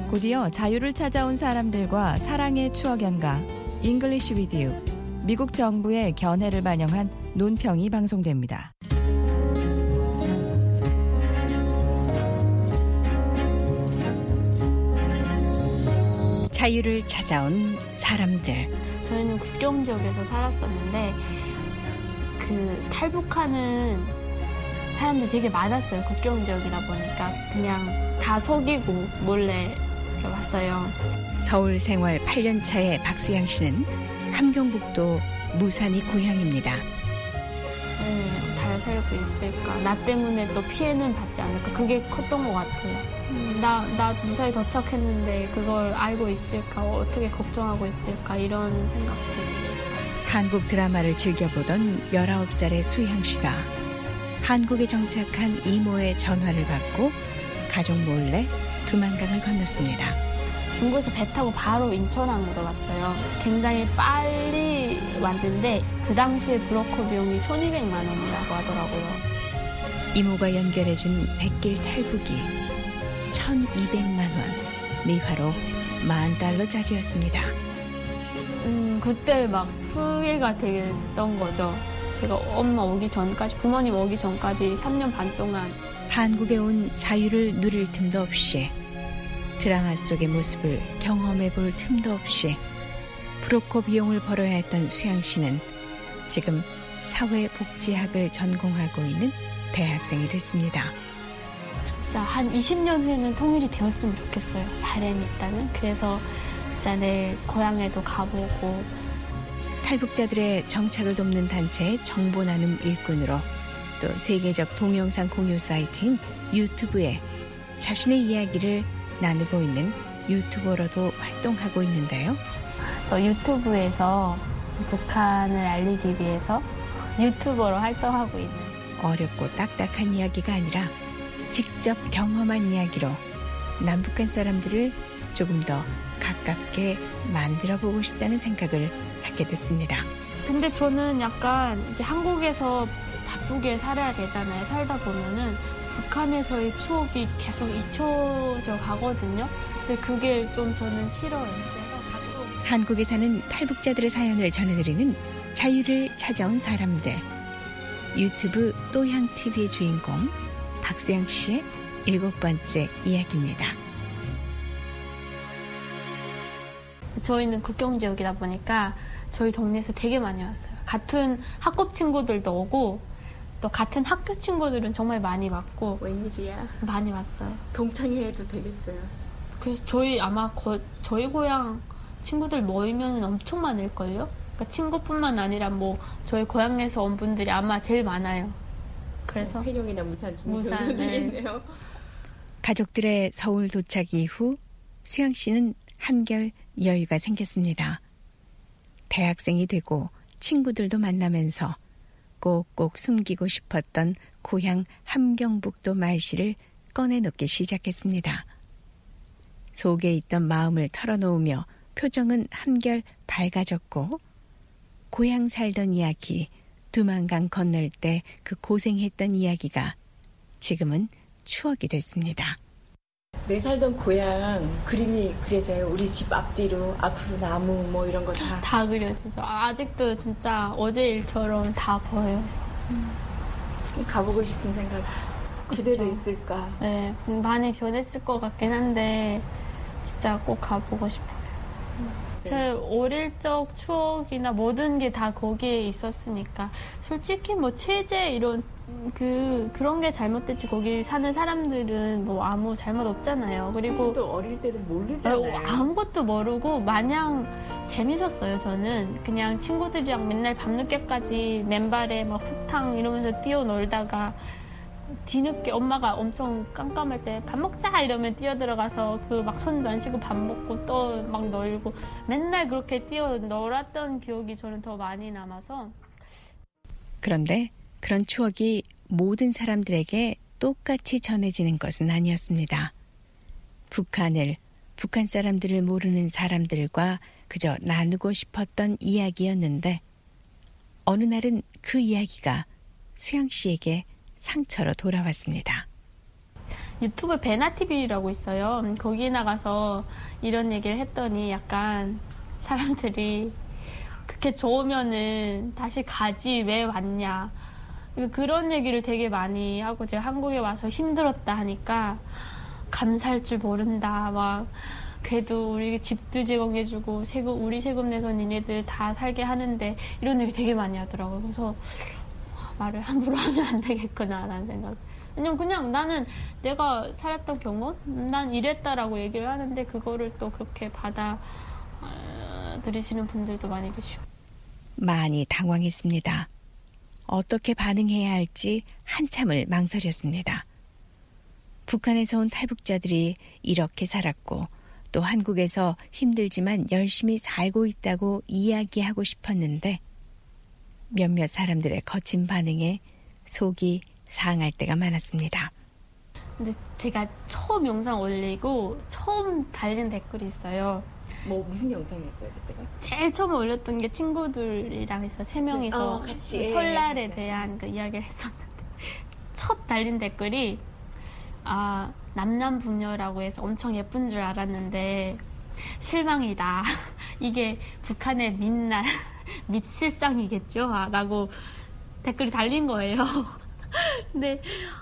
곧이어 자유를 찾아온 사람들과 사랑의 추억 연가 English with You, 미국 정부의 견해를 반영한 논평이 방송됩니다. 자유를 찾아온 사람들. 저희는 국경 지역에서 살았었는데 탈북하는 사람들이 되게 많았어요. 국경 지역이다 보니까 그냥 다 속이고 몰래 왔어요. 서울 생활 8년 차의 박수양 씨는 함경북도 무산이 고향입니다. 잘 살고 있을까? 나 때문에 또 피해는 받지 않을까? 그게 컸던 것 같아요. 나 무사히 도착했는데 그걸 알고 있을까? 어떻게 걱정하고 있을까? 이런 생각들. 한국 드라마를 즐겨보던 19살의 수양 씨가 한국에 정착한 이모의 전화를 받고 가족 몰래 두만강을 건넜습니다. 중국에서 배 타고 바로 인천항으로 왔어요. 굉장히 빨리 왔는데 그 당시에 브로커 비용이 1,200만 원이라고 하더라고요. 이모가 연결해준 백길 탈북이 1,200만 원, 리화로 $10,000짜리였습니다. 그때 막 후회가 됐던 거죠. 제가 엄마 오기 전까지, 부모님 오기 전까지 3년 반 동안 한국에 온 자유를 누릴 틈도 없이, 드라마 속의 모습을 경험해 볼 틈도 없이 브로커 비용을 벌어야 했던 수양 씨는 지금 사회복지학을 전공하고 있는 대학생이 됐습니다. 진짜 한 20년 후에는 통일이 되었으면 좋겠어요. 바람이 있다면. 그래서 진짜 내 고향에도 가보고. 탈북자들의 정착을 돕는 단체의 정보 나눔 일꾼으로 또 세계적 동영상 공유 사이트인 유튜브에 자신의 이야기를 나누고 있는 유튜버로도 활동하고 있는데요. 유튜브에서 북한을 알리기 위해서 유튜버로 활동하고 있는. 어렵고 딱딱한 이야기가 아니라 직접 경험한 이야기로 남북한 사람들을 조금 더 가깝게 만들어보고 싶다는 생각을 하게 됐습니다. 근데 저는 약간 이렇게 한국에서 바쁘게 살아야 되잖아요. 살다 보면은 북한에서의 추억이 계속 잊혀져 가거든요. 근데 그게 좀 저는 싫어요. 한국에 사는 탈북자들의 사연을 전해드리는 자유를 찾아온 사람들. 유튜브 또향TV의 주인공 박수양 씨의 7번째 이야기입니다. 저희는 국경 지역이다 보니까 저희 동네에서 되게 많이 왔어요. 같은 학급 친구들도 오고 또 같은 학교 친구들은 정말 많이 왔고. 웬일이야? 많이 왔어요. 동창회해도 되겠어요. 그래서 저희 아마 저희 고향 친구들 모이면 엄청 많을걸요? 그러니까 친구뿐만 아니라 저희 고향에서 온 분들이 아마 제일 많아요. 그래서 회룡이나 무산 네. 가족들의 서울 도착 이후 수양 씨는 한결 여유가 생겼습니다. 대학생이 되고 친구들도 만나면서 꼭꼭 숨기고 싶었던 고향 함경북도 말씨를 꺼내놓기 시작했습니다. 속에 있던 마음을 털어놓으며 표정은 한결 밝아졌고 고향 살던 이야기, 두만강 건널 때 그 고생했던 이야기가 지금은 추억이 됐습니다. 내 살던 고향 그림이 그려져요. 우리 집 앞뒤로 앞으로 나무 이런 거 다 그려지죠. 아직도 진짜 어제 일처럼 다 보여요. 가보고 싶은 생각 그대로 그쵸. 있을까? 네, 많이 변했을 것 같긴 한데 진짜 꼭 가보고 싶어요. 제 어릴 적 추억이나 모든 게 다 거기에 있었으니까 솔직히 체제 이런 그런 게 잘못됐지 거기 사는 사람들은 아무 잘못 없잖아요. 그리고 또 어릴 때는 모르잖아요. 아무것도 모르고 마냥 재밌었어요. 저는 그냥 친구들이랑 맨날 밤늦게까지 맨발에 흙탕 이러면서 뛰어놀다가 뒤늦게 엄마가 엄청 깜깜할 때 밥 먹자 이러면 뛰어들어가서 손도 안 씻고 밥 먹고 또 놀고 맨날 그렇게 뛰어놀았던 기억이 저는 더 많이 남아서. 그런데 그런 추억이 모든 사람들에게 똑같이 전해지는 것은 아니었습니다. 북한 사람들을 모르는 사람들과 그저 나누고 싶었던 이야기였는데 어느 날은 그 이야기가 수양 씨에게 상처로 돌아왔습니다. 유튜브 베나TV라고 있어요. 거기 나가서 이런 얘기를 했더니 약간 사람들이 그렇게 좋으면은 다시 가지 왜 왔냐. 그런 얘기를 되게 많이 하고 제가 한국에 와서 힘들었다 하니까 감사할 줄 모른다. 막 그래도 우리 집도 제공해주고 우리 세금 내서 니네들 다 살게 하는데 이런 얘기 되게 많이 하더라고요. 그래서 말을 함부로 하면 안 되겠구나라는 생각. 왜냐면 그냥 나는 내가 살았던 경험, 난 이랬다라고 얘기를 하는데 그거를 또 그렇게 받아들이시는 분들도 많이 계시고. 많이 당황했습니다. 어떻게 반응해야 할지 한참을 망설였습니다. 북한에서 온 탈북자들이 이렇게 살았고 또 한국에서 힘들지만 열심히 살고 있다고 이야기하고 싶었는데 몇몇 사람들의 거친 반응에 속이 상할 때가 많았습니다. 근데 제가 처음 영상 올리고 처음 달린 댓글이 있어요. 뭐 무슨 영상이었어요 그때가? 제일 처음 올렸던 게 친구들이랑 해서 3명이서 같이 설날에 대한 그 이야기를 했었는데 첫 달린 댓글이 남남분녀라고 해서 엄청 예쁜 줄 알았는데 실망이다. 이게 북한의 밑실상이겠죠? 라고 댓글이 달린 거예요. 근데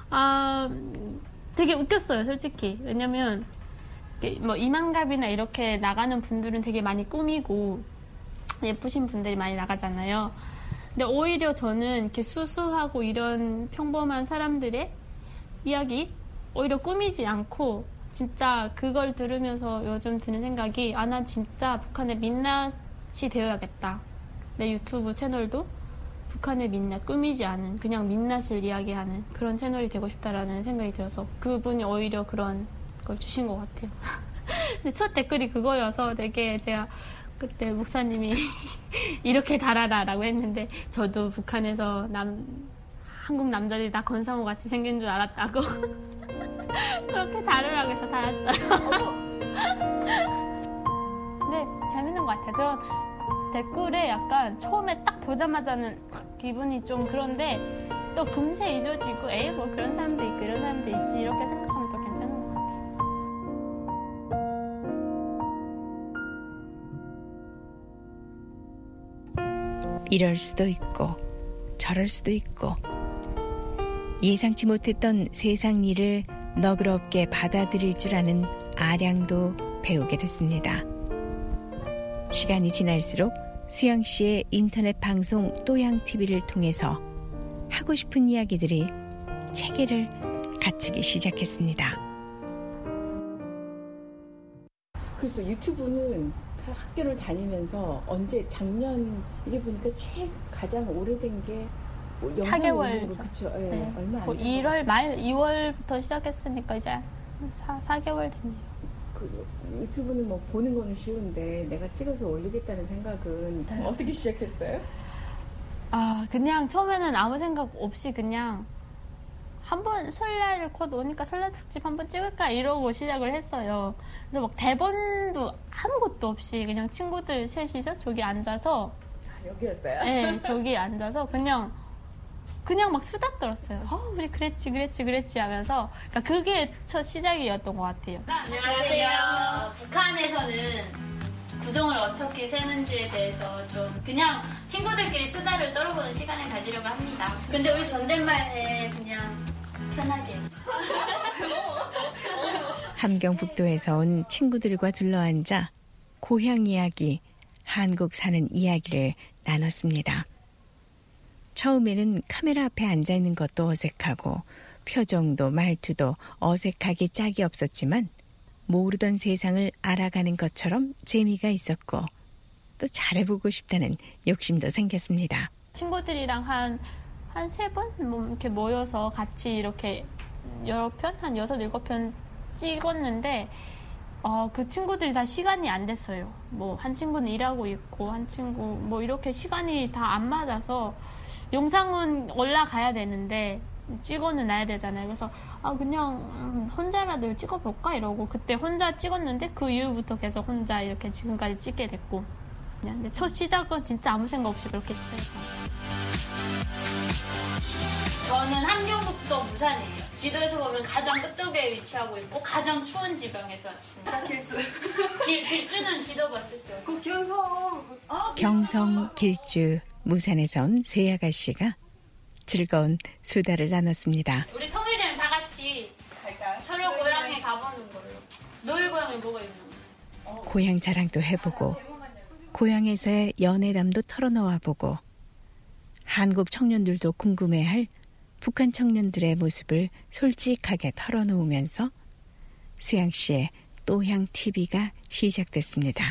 되게 웃겼어요, 솔직히. 왜냐면 뭐 이만갑이나 이렇게 나가는 분들은 되게 많이 꾸미고 예쁘신 분들이 많이 나가잖아요. 근데 오히려 저는 이렇게 수수하고 이런 평범한 사람들의 이야기 오히려 꾸미지 않고 진짜 그걸 들으면서 요즘 드는 생각이 나 진짜 북한의 민낯이 되어야겠다. 내 유튜브 채널도 북한의 민낯, 꾸미지 않은 그냥 민낯을 이야기하는 그런 채널이 되고 싶다라는 생각이 들어서 그분이 오히려 그런 걸 주신 것 같아요. 근데 첫 댓글이 그거여서 되게 제가 그때 목사님이 이렇게 달아라라고 했는데 저도 북한에서 한국 남자들이 다 건상우 같이 생긴 줄 알았다고 그렇게 달으라고 해서 달았어요. 근데 재밌는 것 같아요. 그런 댓글에 약간 처음에 딱 보자마자는 기분이 좀 그런데 또 금세 잊어지고 에이 뭐 그런 사람도 있고 이런 사람도 있지 이렇게 생각하면 더 괜찮은 것 같아요. 이럴 수도 있고 저럴 수도 있고 예상치 못했던 세상 일을 너그럽게 받아들일 줄 아는 아량도 배우게 됐습니다. 시간이 지날수록 수영 씨의 인터넷 방송 또양TV를 통해서 하고 싶은 이야기들이 체계를 갖추기 시작했습니다. 그래서 유튜브는 학교를 다니면서 작년 이게 보니까 가장 오래된 게 뭐 4개월 전. 그쵸? 예, 네. 얼마 안 뭐 1월 말 2월부터 시작했으니까 이제 4개월 됐네요. 그 유튜브는 뭐 보는 거는 쉬운데 내가 찍어서 올리겠다는 생각은 어떻게 시작했어요? 그냥 처음에는 아무 생각 없이 그냥 한번 설날 곧 오니까 설날 특집 한번 찍을까 이러고 시작을 했어요. 그래서 막 대본도 아무것도 없이 그냥 친구들 셋이서 저기 앉아서 여기였어요? 네, 저기 앉아서 그냥 막 수다 떨었어요. 우리 그랬지 하면서 그러니까 그게 첫 시작이었던 것 같아요. 안녕하세요. 북한에서는 구정을 어떻게 세는지에 대해서 좀 그냥 친구들끼리 수다를 떨어보는 시간을 가지려고 합니다. 근데 우리 존댓말해 그냥 편하게. 함경북도에서 온 친구들과 둘러앉아 고향 이야기, 한국 사는 이야기를 나눴습니다. 처음에는 카메라 앞에 앉아있는 것도 어색하고 표정도 말투도 어색하게 짝이 없었지만 모르던 세상을 알아가는 것처럼 재미가 있었고 또 잘해보고 싶다는 욕심도 생겼습니다. 친구들이랑 한 3번 뭐 이렇게 모여서 같이 이렇게 여러 편? 한 6, 7편 찍었는데 그 친구들이 다 시간이 안 됐어요. 뭐 한 친구는 일하고 있고 한 친구 뭐 이렇게 시간이 다 안 맞아서 영상은 올라가야 되는데 찍어는 놔야 되잖아요. 그래서 그냥 혼자라도 찍어볼까 이러고 그때 혼자 찍었는데 그 이후부터 계속 혼자 이렇게 지금까지 찍게 됐고 그냥. 근데 첫 시작은 진짜 아무 생각 없이 그렇게 시작했어요. 저는 함경북도 무산이에요. 지도에서 보면 가장 끝쪽에 위치하고 있고 가장 추운 지방에서 왔습니다. 길주. 길주는 지도 봤을 때. 그 경성. 경성, 길주, 무산에서 온 세 아가씨가 즐거운 수다를 나눴습니다. 우리 통일되면 다 같이 갈까요? 서로 고향에 가보는 걸로. 너희 고향에 뭐가 있는 거야? 고향 자랑도 해보고 고향에서의 연애담도 털어놓아보고 한국 청년들도 궁금해할 북한 청년들의 모습을 솔직하게 털어놓으면서 수양씨의 또향TV가 시작됐습니다.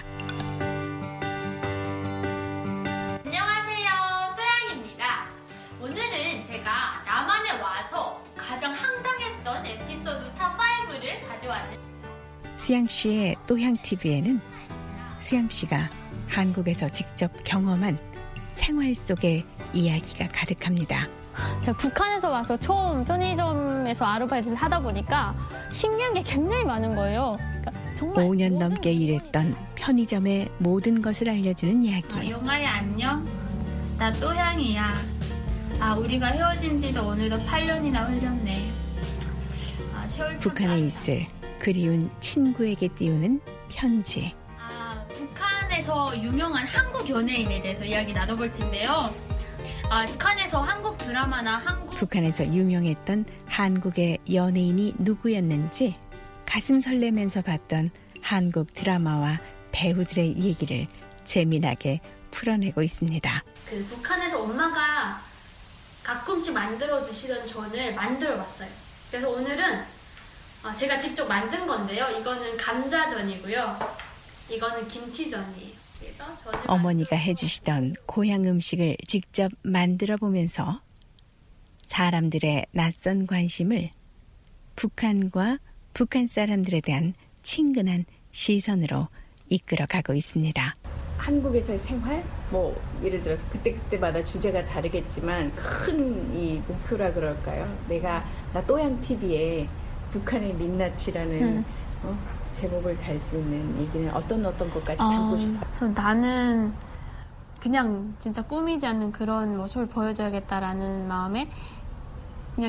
안녕하세요. 또향입니다. 오늘은 제가 남한에 와서 가장 황당했던 에피소드 탑5를 가져왔는데요. 수양씨의 또향TV에는 수양씨가 한국에서 직접 경험한 생활 속의 이야기가 가득합니다. 북한에서 와서 처음 편의점에서 아르바이트를 하다 보니까 신기한 게 굉장히 많은 거예요. 그러니까 정말 5년 넘게 일했던 편의점의 모든 것을 알려주는 이야기. 용아야 안녕. 나 또향이야. 우리가 헤어진 지도 오늘도 8년이나 흘렸네. 세월 북한에 있을 그리운 친구에게 띄우는 편지. 북한에서 유명한 한국 연예인에 대해서 이야기 나눠볼 텐데요. 북한에서 한국 드라마나 북한에서 유명했던 한국의 연예인이 누구였는지 가슴 설레면서 봤던 한국 드라마와 배우들의 얘기를 재미나게 풀어내고 있습니다. 북한에서 엄마가 가끔씩 만들어주시던 전을 만들어봤어요. 그래서 오늘은 제가 직접 만든 건데요. 이거는 감자전이고요. 이거는 김치전이에요. 그래서 어머니가 해주시던 고향 음식을 직접 만들어 보면서 사람들의 낯선 관심을 북한과 북한 사람들에 대한 친근한 시선으로 이끌어가고 있습니다. 한국에서의 생활, 뭐 예를 들어서 그때마다 주제가 다르겠지만 큰 이 목표라 그럴까요? 나 또향TV에 북한의 민낯이라는 제목을 달 수 있는 얘기는 어떤 것까지 담고 싶어요? 그래서 나는 그냥 진짜 꾸미지 않는 그런 모습을 보여줘야겠다라는 마음에 그냥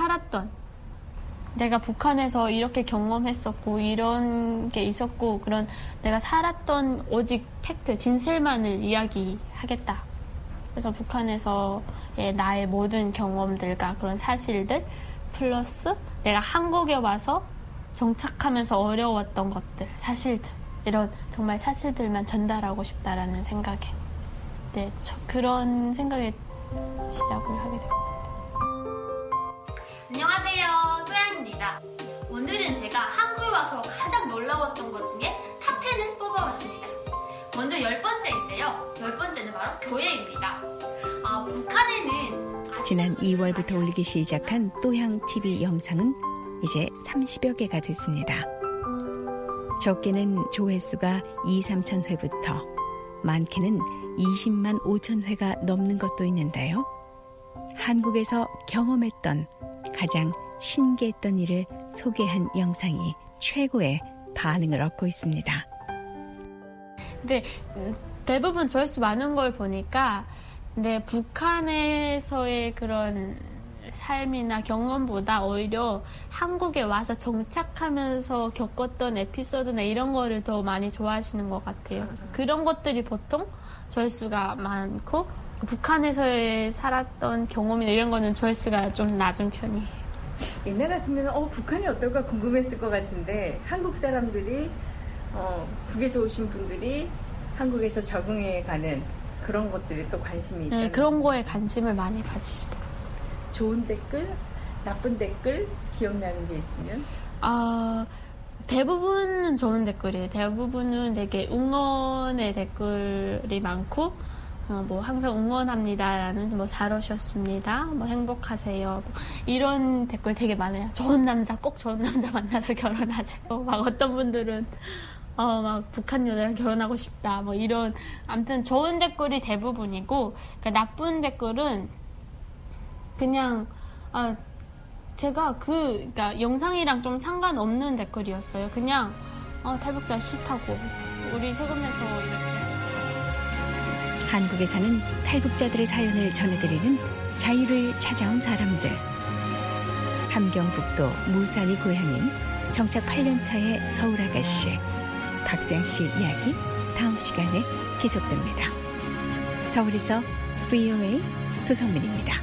내가 북한에서 이렇게 경험했었고 이런 게 있었고 그런 내가 살았던 오직 팩트, 진실만을 이야기하겠다. 그래서 북한에서의 나의 모든 경험들과 그런 사실들 플러스 내가 한국에 와서 정착하면서 어려웠던 것들, 사실들, 이런 정말 사실들만 전달하고 싶다라는 생각에 그런 생각에 시작을 하게 됐고. 안녕하세요. 또향입니다. 오늘은 제가 한국에 와서 가장 놀라웠던 것 중에 탑10을 뽑아봤습니다. 먼저 10번째인데요. 10번째는 바로 교회입니다. 북한에는 지난 2월부터 올리기 시작한 또향TV 영상은 이제 30여 개가 됐습니다. 적게는 조회수가 2-3천 회부터 많게는 20만 5천 회가 넘는 것도 있는데요. 한국에서 경험했던 가장 신기했던 일을 소개한 영상이 최고의 반응을 얻고 있습니다. 근데 대부분 조회수 많은 걸 보니까 북한에서의 그런 삶이나 경험보다 오히려 한국에 와서 정착하면서 겪었던 에피소드나 이런 거를 더 많이 좋아하시는 것 같아요. 그런 것들이 보통 조회수가 많고 북한에서의 살았던 경험이나 이런 거는 조회수가 좀 낮은 편이에요. 옛날 같으면 북한이 어떨까 궁금했을 것 같은데 한국 사람들이 북에서 오신 분들이 한국에서 적응해가는 그런 것들이 또 관심이 있다는 그런 거에 관심을 많이 가지시더라고요. 좋은 댓글, 나쁜 댓글 기억나는 게 있으면? 대부분은 좋은 댓글이에요. 대부분은 되게 응원의 댓글이 많고 항상 응원합니다라는 잘 오셨습니다. 행복하세요. 이런 댓글 되게 많아요. 꼭 좋은 남자 만나서 결혼하세요. 어떤 분들은 북한 여자랑 결혼하고 싶다. 이런 아무튼 좋은 댓글이 대부분이고 나쁜 댓글은 그냥 제가 그러니까 영상이랑 좀 상관없는 댓글이었어요. 그냥 탈북자 싫다고 우리 세금 내서 이렇게 한국에 사는 탈북자들의 사연을 전해드리는 자유를 찾아온 사람들. 함경북도 무산이 고향인 정착 8년차의 서울아가씨 박수양씨 이야기 다음 시간에 계속됩니다. 서울에서 VOA 도성민입니다.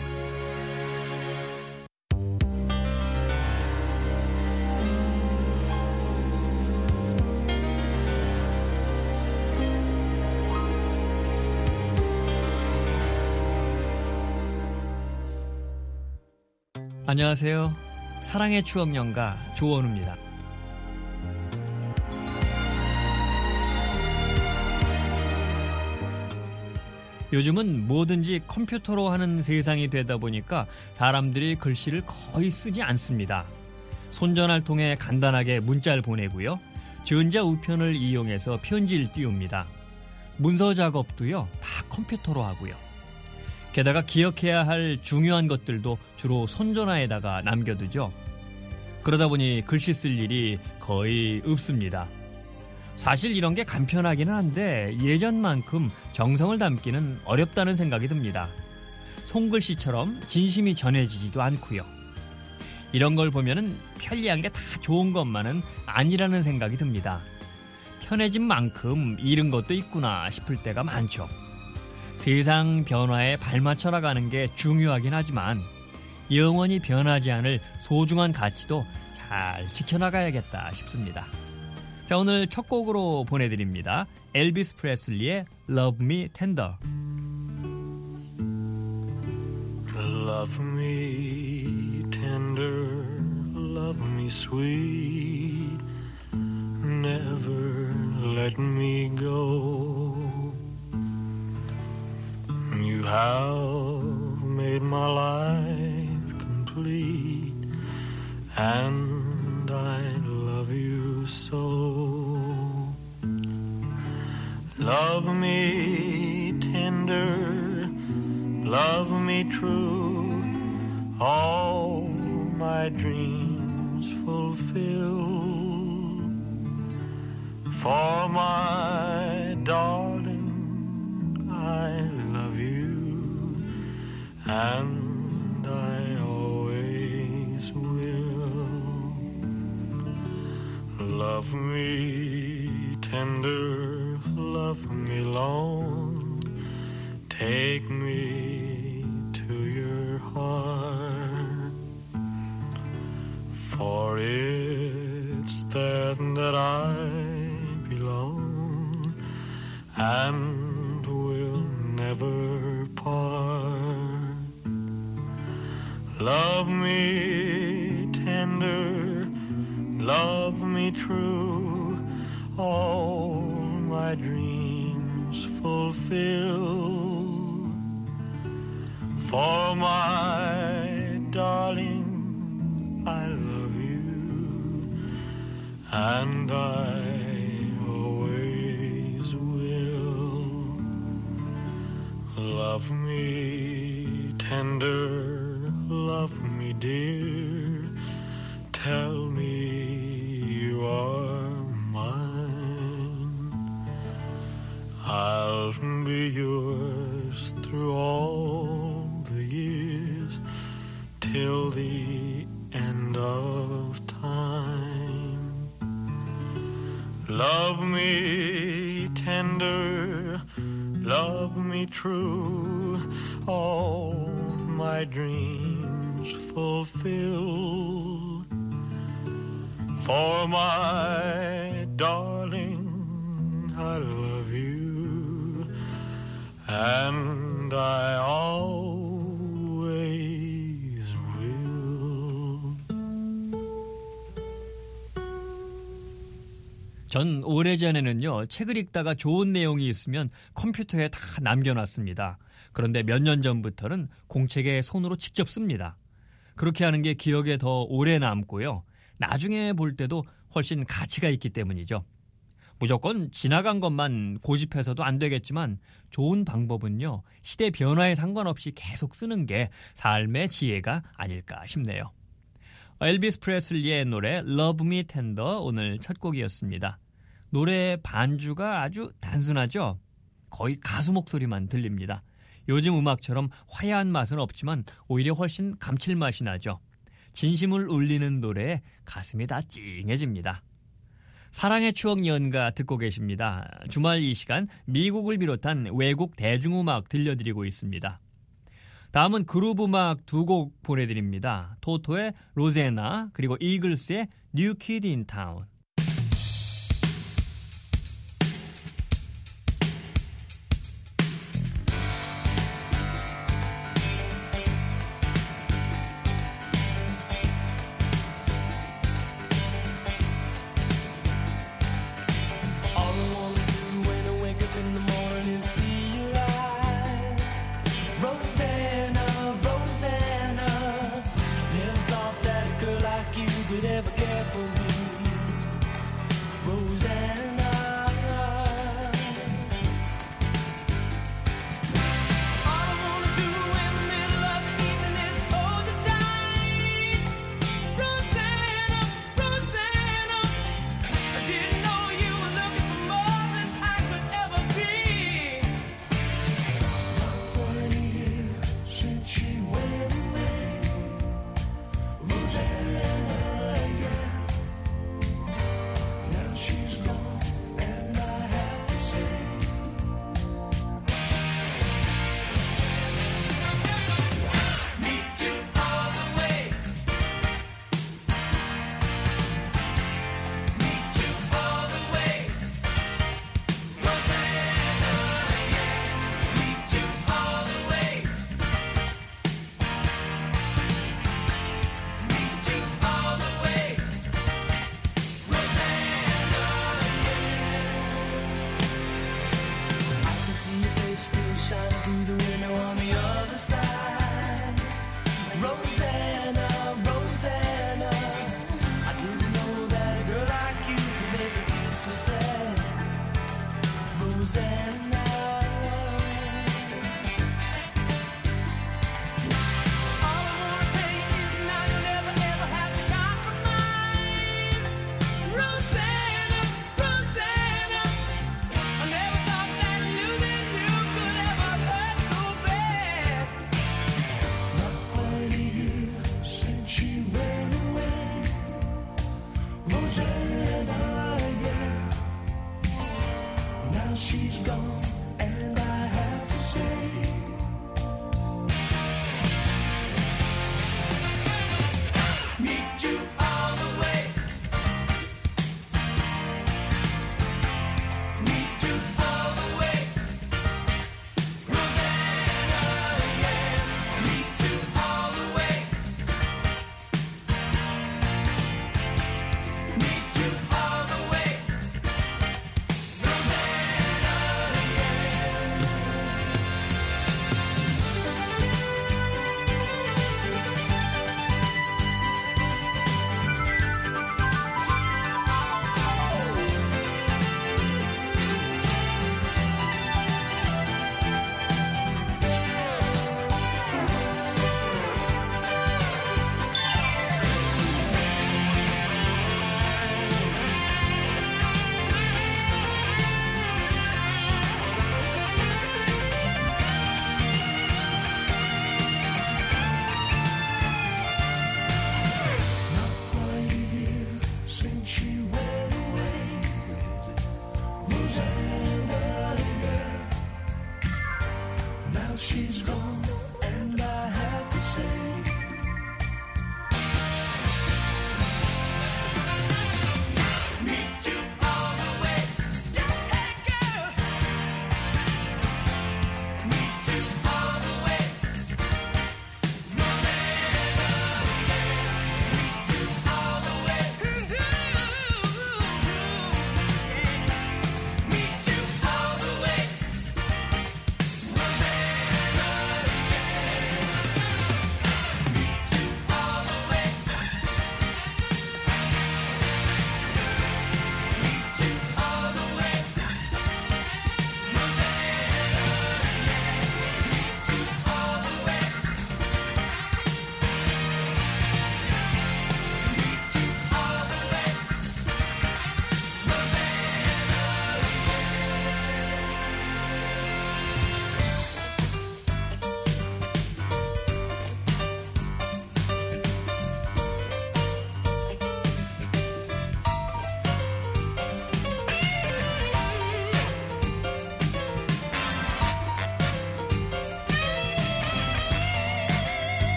안녕하세요. 사랑의 추억 연가 조원우입니다. 요즘은 뭐든지 컴퓨터로 하는 세상이 되다 보니까 사람들이 글씨를 거의 쓰지 않습니다. 손전화를 통해 간단하게 문자를 보내고요. 전자우편을 이용해서 편지를 띄웁니다. 문서 작업도요, 다 컴퓨터로 하고요. 게다가 기억해야 할 중요한 것들도 주로 손전화에다가 남겨두죠. 그러다 보니 글씨 쓸 일이 거의 없습니다. 사실 이런 게 간편하기는 한데 예전만큼 정성을 담기는 어렵다는 생각이 듭니다. 손글씨처럼 진심이 전해지지도 않고요. 이런 걸 보면은 편리한 게 다 좋은 것만은 아니라는 생각이 듭니다. 편해진 만큼 잃은 것도 있구나 싶을 때가 많죠. 세상 변화에 발맞춰 나가는 게 중요하긴 하지만 영원히 변하지 않을 소중한 가치도 잘 지켜나가야겠다 싶습니다. 자, 오늘 첫 곡으로 보내드립니다. 엘비스 프레슬리의 Love Me Tender. Love me tender, love me sweet, never let me go. You have made my life complete, and I love you so. Love me tender, love me true, all my dreams fulfill. For my darling, I love you, and I always will. Love me tender, love me long, take me to your heart, for it's there that I belong, and will never part. Love me tender, love me true, all my dreams fulfill. For my darling, I love you, and I always will. Love me tender, love me dear, tell me you are mine. I'll be yours through all the years, till the end of time. Love me tender, love me true, all my dreams fulfill. For my darling, I love you, and I always will. 전 오래전에는요, 책을 읽다가 좋은 내용이 있으면 컴퓨터에 다 남겨놨습니다. 그런데 몇 년 전부터는 공책에 손으로 직접 씁니다. 그렇게 하는 게 기억에 더 오래 남고요. 나중에 볼 때도 훨씬 가치가 있기 때문이죠. 무조건 지나간 것만 고집해서도 안 되겠지만 좋은 방법은요, 시대 변화에 상관없이 계속 쓰는 게 삶의 지혜가 아닐까 싶네요. 엘비스 프레슬리의 노래 Love Me Tender 오늘 첫 곡이었습니다. 노래의 반주가 아주 단순하죠. 거의 가수 목소리만 들립니다. 요즘 음악처럼 화려한 맛은 없지만 오히려 훨씬 감칠맛이 나죠. 진심을 울리는 노래에 가슴이 다 찡해집니다. 사랑의 추억 연가 듣고 계십니다. 주말 이 시간 미국을 비롯한 외국 대중음악 들려드리고 있습니다. 다음은 그루브 음악 두 곡 보내드립니다. 토토의 로제나 그리고 이글스의 뉴 키드 인 타운.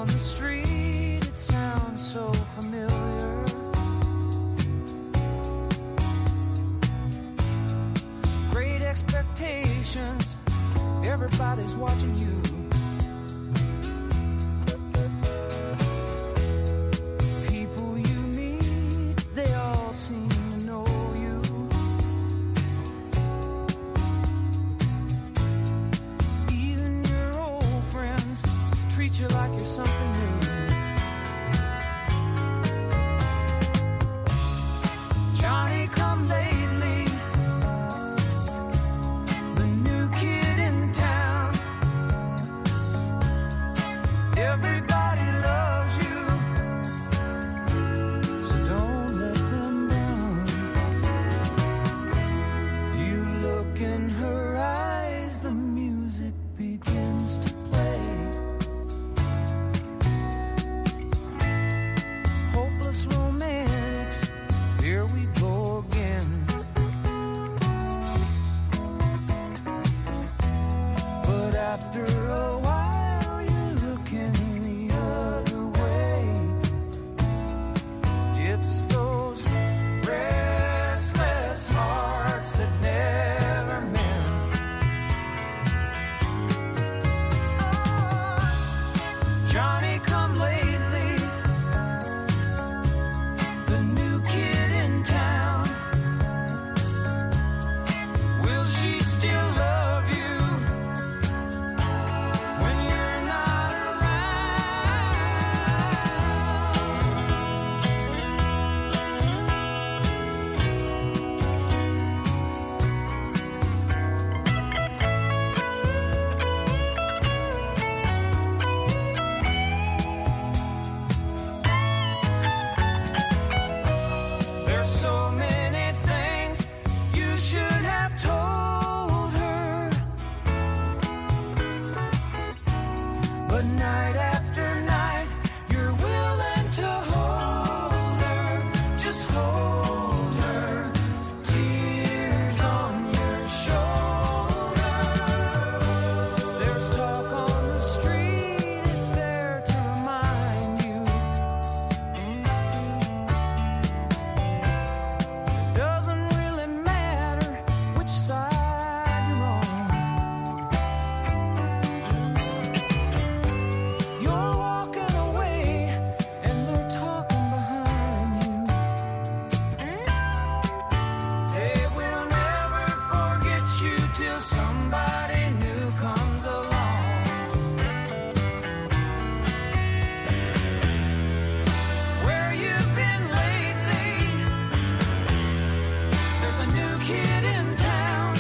on the street, it sounds so familiar. Great expectations, everybody's watching you. People you meet, they all seem to know you. Even your old friends treat you like you're something new. Johnny come lately, the new kid in town. Everybody loves you, so don't let them down. You look in her eyes, the music begins to play. Hopeless romantics, here we go again. But after a while, you're looking the other way. It's those restless hearts that never mend. Oh, Johnny come lately, the new kid in town. Will she still love you when you're not around? There's so many things you should have told her, but night after night you're willing to hold her, just hold her, tears on your shoulder. There's talk on the street, it's there to remind you. Doesn't really matter which side you're on. You're walking away and they're talking behind you. They will never forget you till somebody new comes along. Where you've been lately, there's a new kid in town.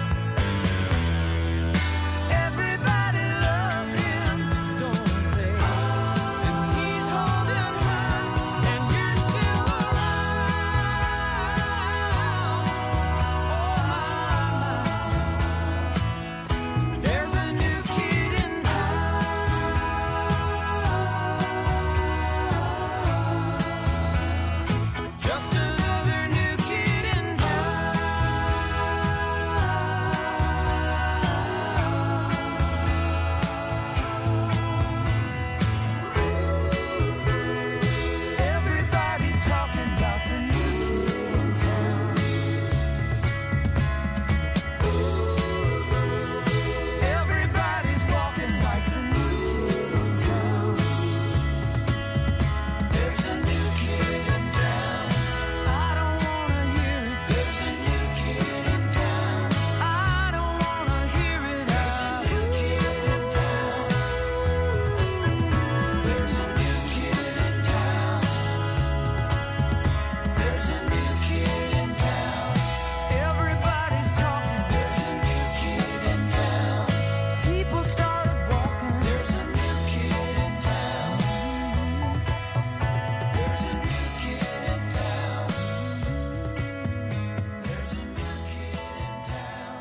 Everybody loves him, don't they? And he's holding her, and you're still around. Oh my, there's a new kid in town. Just another new kid in town. Everybody's talking about the new kid in town. Everybody's walking like the new kid in town. There's a new kid in town. I don't wanna hear it. There's a new kid in town. I don't wanna hear it. There's a new kid in town. There's a new kid in town. There's a new kid in town. Everybody's talking. There's a new kid in town. People started walking. There's a new kid in town. There's a new kid in town. There's a new kid in town.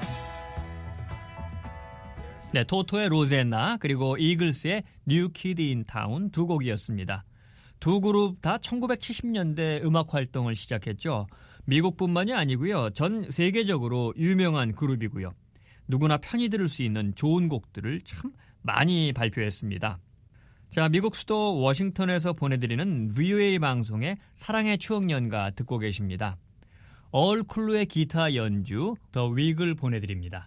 네, 토토의 로젠나 그리고 이글스의 뉴 키드 인 타운 두 곡이었습니다. 두 그룹 다 1970년대 음악 활동을 시작했죠. 미국뿐만이 아니고요. 전 세계적으로 유명한 그룹이고요. 누구나 편히 들을 수 있는 좋은 곡들을 참 많이 발표했습니다. 자, 미국 수도 워싱턴에서 보내드리는 VOA 방송의 사랑의 추억 연가 듣고 계십니다. 얼쿨루의 기타 연주 더 윅을 보내드립니다.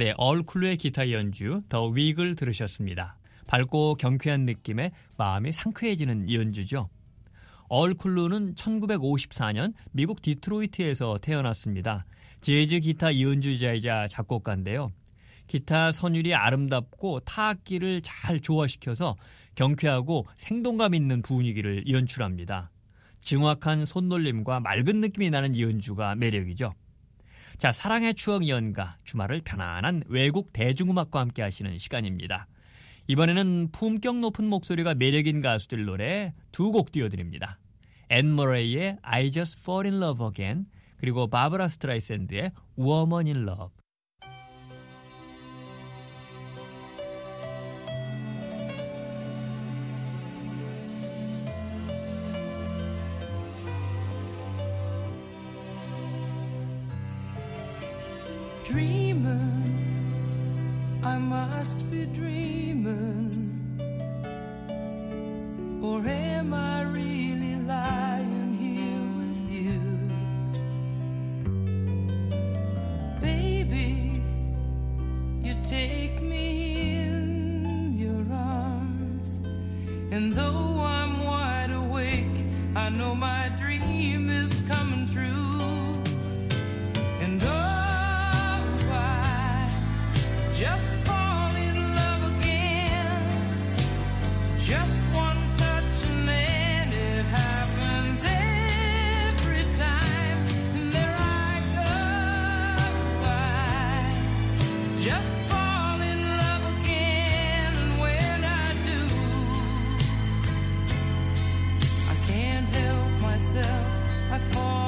네, 얼쿨루의 기타 연주 더 윅을 들으셨습니다. 밝고 경쾌한 느낌에 마음이 상쾌해지는 연주죠. 얼쿨루는 1954년 미국 디트로이트에서 태어났습니다. 재즈 기타 연주자이자 작곡가인데요. 기타 선율이 아름답고 타악기를 잘 조화시켜서 경쾌하고 생동감 있는 분위기를 연출합니다. 정확한 손놀림과 맑은 느낌이 나는 연주가 매력이죠. 자, 사랑의 추억 연가, 주말을 편안한 외국 대중음악과 함께 하시는 시간입니다. 이번에는 품격 높은 목소리가 매력인 가수들 노래 두 곡 띄워드립니다. 앤 머레이의 I Just Fall in Love Again, 그리고 바브라 스트라이샌드의 Woman in Love. Dreaming, I must be dreaming, or am I really lying here with you? Baby, you take me in your arms, and though I'm wide awake, I know my dream is coming true. And just fall in love again. Just one touch and then it happens every time. And there I go. I just fall in love again. And when I do, I can't help myself. I fall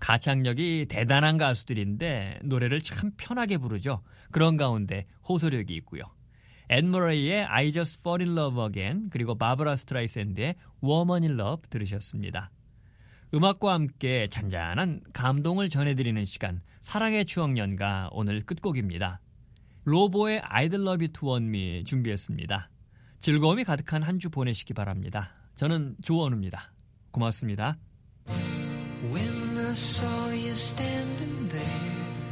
가창력이 대단한 가수들인데 노래를 참 편하게 부르죠. 그런 가운데 호소력이 있고요. 앤 머레이의 I Just Fall in Love Again 그리고 바브라 스트라이샌드의 Woman in Love 들으셨습니다. 음악과 함께 잔잔한 감동을 전해드리는 시간 사랑의 추억연가 오늘 끝곡입니다. 로보의 I'd Love You to Want Me 준비했습니다. 즐거움이 가득한 한 주 보내시기 바랍니다. 저는 조원우입니다. 고맙습니다. When I saw you standing there,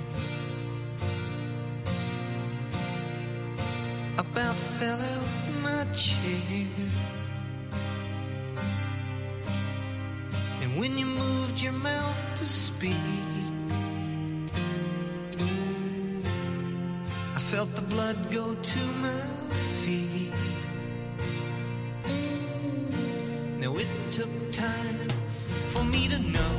about fell out my chair. And when you moved your mouth to speak, I felt the blood go to my feet. Now it took time for me to know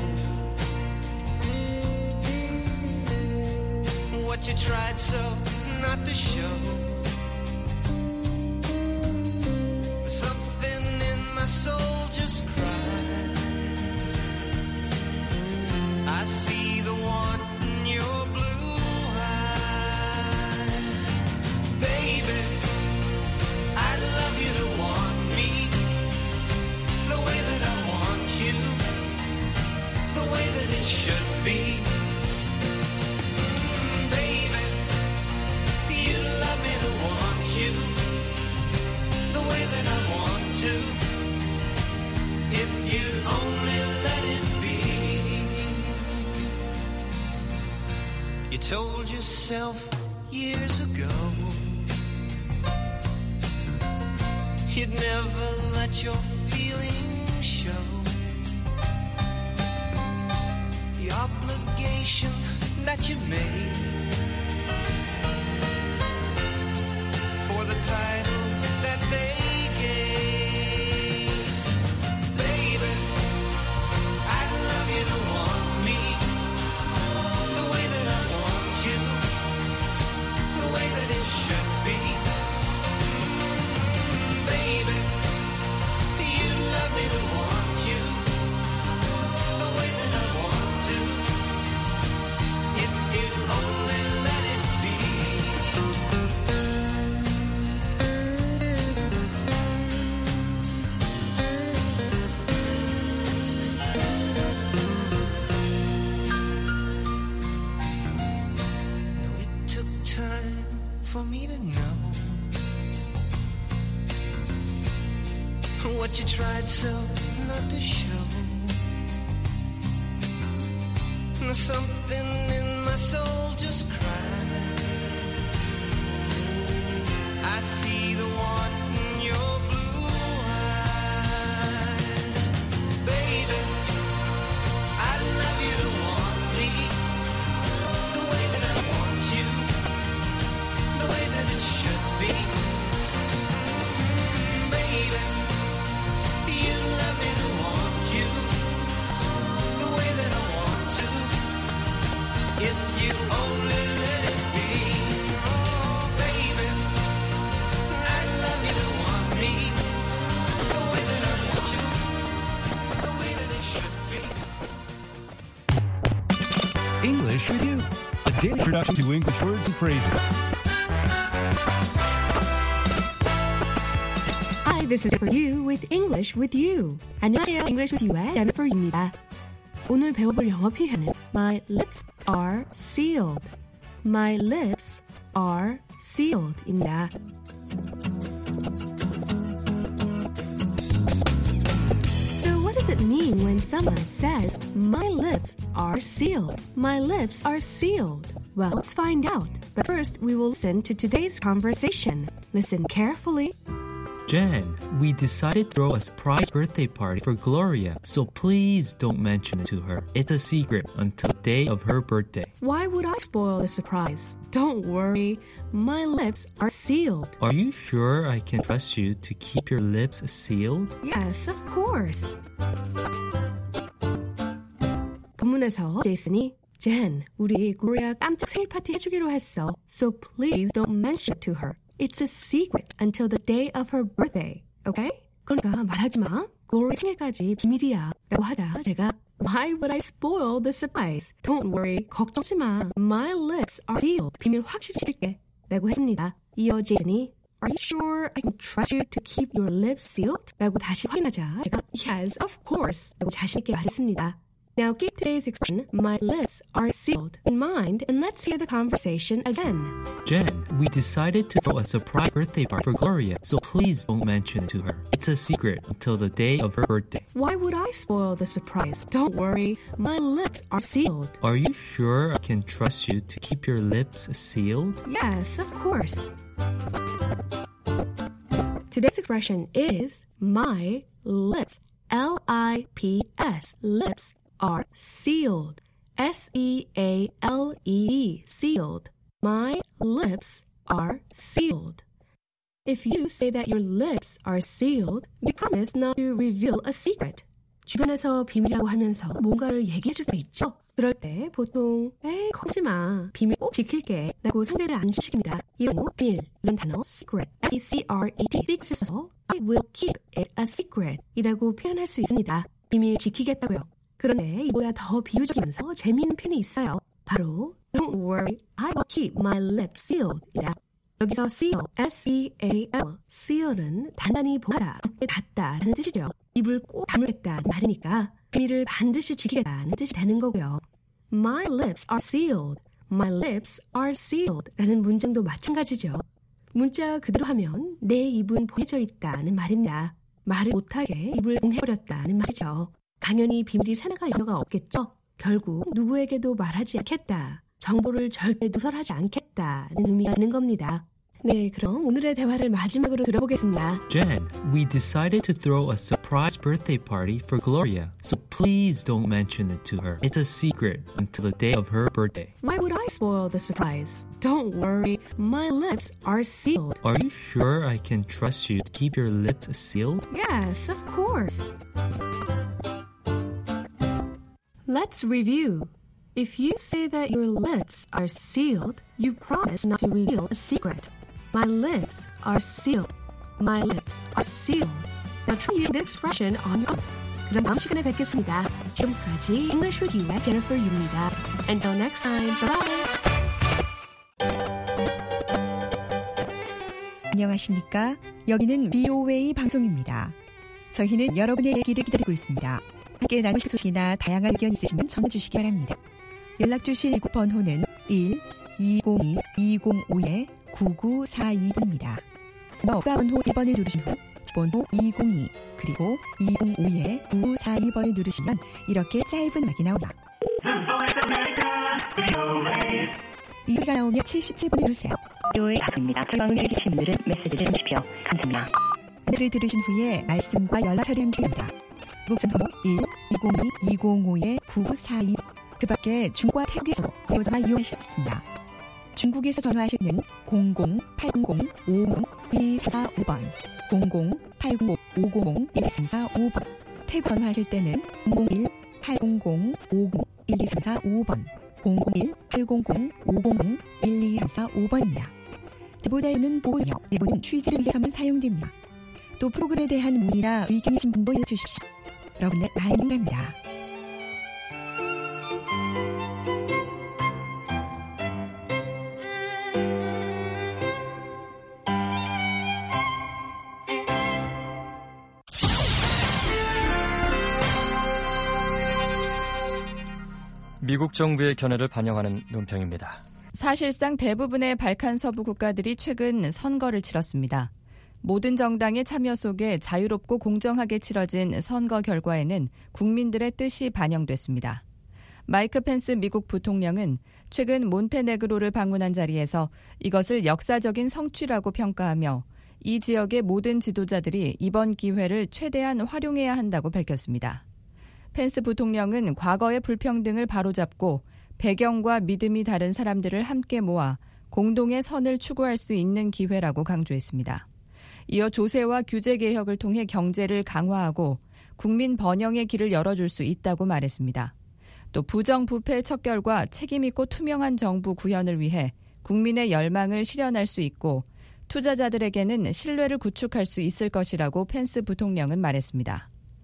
what you tried so not to show. Something in my soul just cried. I see the want in your blue eyes. Baby, I'd love you to want me the way that I want you, the way that it should be. Baby, you love me to want you the way that I want to, if you'd only let it be. You told yourself years ago you'd never let your feelings show. The obligation that you made for the title that they gave. Baby, I'd love you to want me the way that I want you, the way that it should be. Baby, you'd love me to want you the way that I want to, if you'd only let it be. Now it took time for me to know what you tried so not to show. Now something in my soul just cried. I see the want in your blue eyes. Baby, I'd love you to want me the way that I want you, the way that it should be. Baby, you love me to want you the way that I want to, if you only let it be. Oh, baby, I'd love you to want me the way that I want you, the way that it should be. English with You, a daily introduction to English words and phrases. Hi, this is for you with English with You. 안녕하세요, English with You의 Jennifer입니다. 오늘 배워볼 영어 표현은 My lips are sealed. My lips are sealed입니다. So what does it mean when someone says My lips are sealed? My lips are sealed. Well, let's find out. But first, we will listen to today's conversation. Listen carefully. Jen, we decided to throw a surprise birthday party for Gloria, so please don't mention it to her. It's a secret until the day of her birthday. Why would I spoil the surprise? Don't worry. My lips are sealed. Are you sure I can trust you to keep your lips sealed? Yes, of course. 본문에서 제이슨이 Jen, 우리 글로리아 깜짝 생일 파티 해주기로 했어. So please don't mention it to her. It's a secret until the day of her birthday. Okay? 그러니까 말하지 마. 글로리 생일까지 비밀이야. 라고 하자 제가 Why would I spoil the surprise? Don't worry. 걱정하지 마. My lips are sealed. 비밀 확실히 지킬게. 라고 했습니다. 이어 제이슨이 Are you sure I can trust you to keep your lips sealed? 라고 다시 확인하자 제가 Yes, of course. 라고 자신있게 말했습니다. Now keep today's expression, my lips are sealed, in mind, and let's hear the conversation again. Jen, we decided to throw a surprise birthday party for Gloria, so please don't mention it to her. It's a secret until the day of her birthday. Why would I spoil the surprise? Don't worry, my lips are sealed. Are you sure I can trust you to keep your lips sealed? Yes, of course. Today's expression is my lips. L-I-P-S. Lips are sealed. S-E-A-L-E-D. Sealed. My lips are sealed. If you say that your lips are sealed, you promise not to reveal a secret. 주변에서 비밀이라고 하면서 뭔가를 얘기해 줄 때 있죠? 그럴 때 보통 에이 걱정하지 마. 비밀 꼭 지킬게 라고 상대를 안심시킵니다. 이런 비밀 이런 단어 secret, S-E-C-R-E-T secret을 써서 I will keep it a secret 이라고 표현할 수 있습니다. 비밀 지키겠다고요. 그런데 이보다 더 비유적이면서 재미있는 표현이 있어요. 바로 Don't worry, I will keep my lips sealed 이다. 여기서 seal, S-E-A-L, seal은 단단히 보다, 굳게 닫다 라는 뜻이죠. 입을 꼭 다물겠다는 말이니까 비밀을 반드시 지키겠다는 뜻이 되는 거고요. My lips are sealed, my lips are sealed 라는 문장도 마찬가지죠. 문자 그대로 하면 내 입은 봉해져 있다는 말입니다. 말을 못하게 입을 봉해버렸다는 말이죠. 당연히 비밀이 새나갈 여유가 없겠죠. 결국 누구에게도 말하지 않겠다. 정보를 절대 누설하지 않겠다는 의미가 있는 겁니다. 네, 그럼 오늘의 대화를 마지막으로 들어보겠습니다. Jen, we decided to throw a surprise birthday party for Gloria, so please don't mention it to her. It's a secret until the day of her birthday. Why would I spoil the surprise? Don't worry, my lips are sealed. Are you sure I can trust you to keep your lips sealed? Yes, of course. Let's review. If you say that your lips are sealed, you promise not to reveal a secret. My lips are sealed. My lips are sealed. Now try using the expression on your own. 그럼 다음 시간에 뵙겠습니다. 지금까지 English with You의 Jennifer Yu입니다. Until next time, bye! 안녕하십니까? 여기는 BOA 방송입니다. 저희는 여러분의 얘기를 기다리고 있습니다. 함께 나누실 소식이나 다양한 의견 있으시면 전해주시기 바랍니다. 연락 주실 이곳 번호는 1-202-205-9942번입니다. 번호 1번을 누르신 후 번호 202 그리고 205-9942번을 누르시면 이렇게 짧은 음악이 나옵니다. 이 소리가 나오면 77번을 누르세요. BOA 방송입니다. 설명을 해주신 분들은 메시지를 주십시오. 감사합니다. 노래를 들으신 후에 말씀과 연락처를 함께합니다. 전화번호 1-202-205-9942 그 밖에 중국과 태국에서도 배우자만 이용하실 수 있습니다. 중국에서 전화하실 때는 00-800-501-2345번 00-800-501-2345번 태국 전화하실 때는 001-800-501-2345번 001-800-501-2345번입니다. 대보다에는 보호요. 대본은 취지를 위해서만 사용됩니다. 또 프로그램에 대한 문의나 의견이신 분도 알려주십시오. 여러분의 많은 바랍니다. 미국 정부의 견해를 반영하는 논평입니다. 사실상 대부분의 발칸 서부 국가들이 최근 선거를 치렀습니다. 모든 정당의 참여 속에 자유롭고 공정하게 치러진 선거 결과에는 국민들의 뜻이 반영됐습니다. 마이크 펜스 미국 부통령은 최근 몬테네그로를 방문한 자리에서 이것을 역사적인 성취라고 평가하며 이 지역의 모든 지도자들이 이번 기회를 최대한 활용해야 한다고 밝혔습니다. 펜스 부통령은 과거의 불평등을 바로잡고 배경과 믿음이 다른 사람들을 함께 모아 공동의 선을 추구할 수 있는 기회라고 강조했습니다. 이어 조세와 규제 개혁을 통해 경제를 강화하고 국민 번영의 길을 열어줄 수 있다고 말했습니다. 또 부정부패의 척결과 책임있고 투명한 정부 구현을 위해 국민의 열망을 실현할 수 있고 투자자들에게는 신뢰를 구축할 수 있을 것이라고 펜스 부통령은 말했습니다.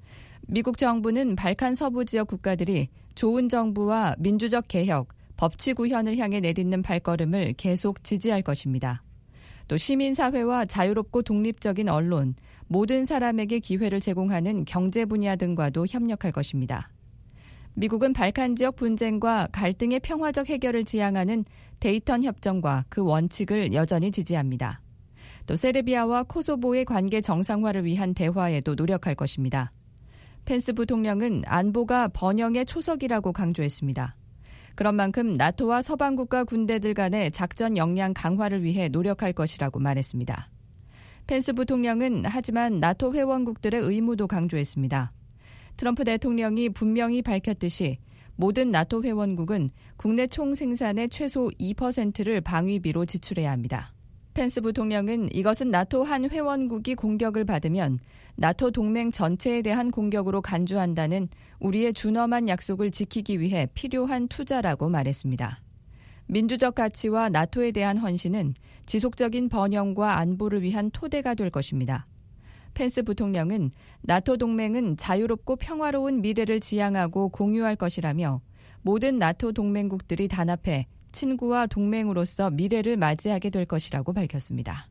미국 정부는 발칸 서부 지역 국가들이 좋은 정부와 민주적 개혁, 법치 구현을 향해 내딛는 발걸음을 계속 지지할 것입니다. 또 시민사회와 자유롭고 독립적인 언론, 모든 사람에게 기회를 제공하는 경제 분야 등과도 협력할 것입니다. 미국은 발칸 지역 분쟁과 갈등의 평화적 해결을 지향하는 데이턴 협정과 그 원칙을 여전히 지지합니다. 또 세르비아와 코소보의 관계 정상화를 위한 대화에도 노력할 것입니다. 펜스 부통령은 안보가 번영의 초석이라고 강조했습니다. 그런 만큼 나토와 서방국가 군대들 간의 작전 역량 강화를 위해 노력할 것이라고 말했습니다. 펜스 부통령은 하지만 나토 회원국들의 의무도 강조했습니다. 트럼프 대통령이 분명히 밝혔듯이 모든 나토 회원국은 국내 총생산의 최소 2%를 방위비로 지출해야 합니다. 펜스 부통령은 이것은 나토 한 회원국이 공격을 받으면 나토 동맹 전체에 대한 공격으로 간주한다는 우리의 준엄한 약속을 지키기 위해 필요한 투자라고 말했습니다. 민주적 가치와 나토에 대한 헌신은 지속적인 번영과 안보를 위한 토대가 될 것입니다. 펜스 부통령은 나토 동맹은 자유롭고 평화로운 미래를 지향하고 공유할 것이라며 모든 나토 동맹국들이 단합해 친구와 동맹으로서 미래를 맞이하게 될 것이라고 밝혔습니다.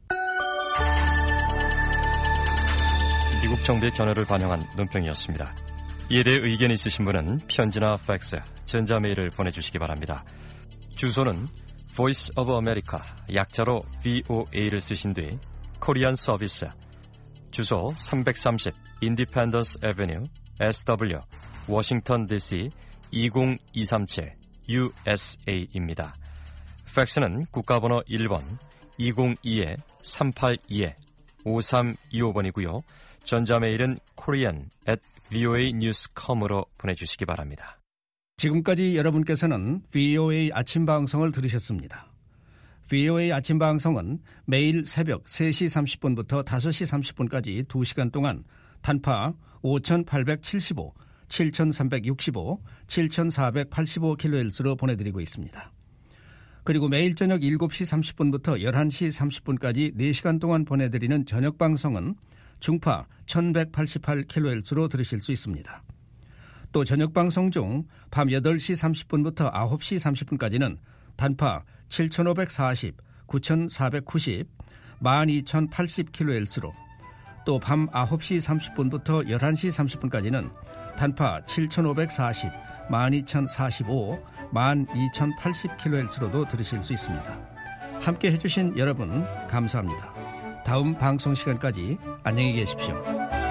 미국 정부의 견해를 반영한 논평이었습니다. 이에 대해 의견 있으신 분은 편지나 팩스, 전자메일을 보내주시기 바랍니다. 주소는 Voice of America, 약자로 VOA를 쓰신 뒤 코리안 서비스, 주소 330 Independence Avenue, SW, 워싱턴 DC 20237 USA입니다. 팩스는 국가번호 1번 202-382-5325번이고요. 전자메일은 korean@voanews.com으로 보내주시기 바랍니다. 지금까지 여러분께서는 VOA 아침 방송을 들으셨습니다. VOA 아침 방송은 매일 새벽 3시 30분부터 5시 30분까지 2시간 동안 단파 5875, 7365, 7485kHz로 보내드리고 있습니다. 그리고 매일 저녁 7시 30분부터 11시 30분까지 4시간 동안 보내드리는 저녁 방송은 중파 1188kHz로 들으실 수 있습니다. 또 저녁 방송 중 밤 8시 30분부터 9시 30분까지는 단파 7540, 9490, 12080kHz로 또 밤 9시 30분부터 11시 30분까지는 단파 7540, 12045, 12080kHz로도 들으실 수 있습니다. 함께 해주신 여러분 감사합니다. 다음 방송 시간까지 안녕히 계십시오.